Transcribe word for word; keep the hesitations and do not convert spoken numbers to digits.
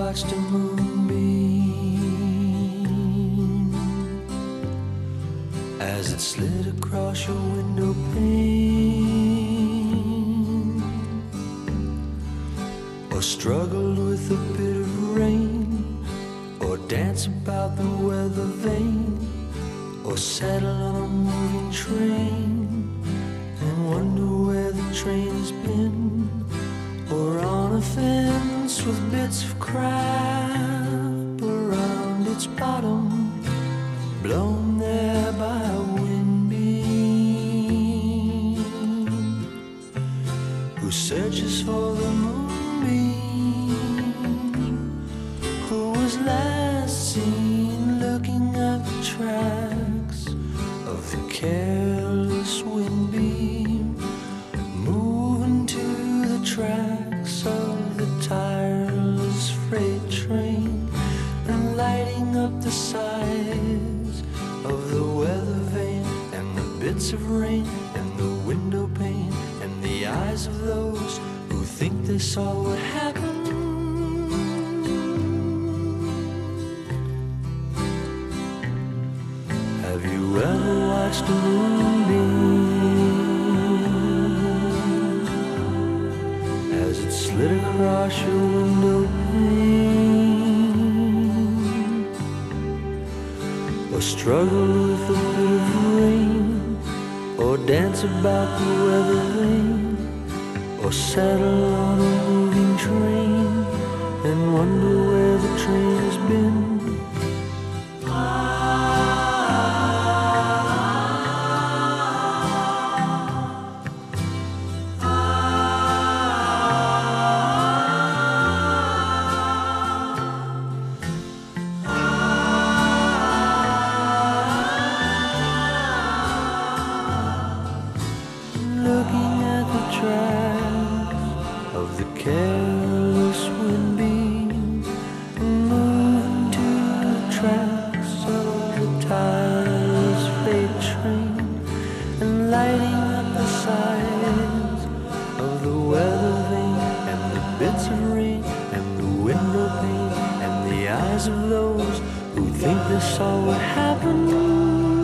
watched a moonbeam as it slid across your window pane, or struggled with a bit of rain, or dance about the weather vane, or settle on a moving train and wonder where the train's been, or on a fence with bits of crap around its bottom, blown there by a wind beam, who searches for the moonbeam, who was last seen looking at the tracks of the careless wind beam, moving to the tracks of the tireless freight train, and lighting up the sides of the weather vane, and the bits of rain, and the window pane, and the eyes of those who think they saw what happened. Have you ever watched a moonbeam as it slid across your window pane, or struggled with a bit of rain, or dance about the weather vane, or settle on a moving train and wonder where the train has been? Looking at the tracks of the careless wind beam, and moving to the tracks of the tireless freight train, and lighting up the sides of the weather vane, and the bits of rain, and the window pane, and the eyes of those who think they saw what happened.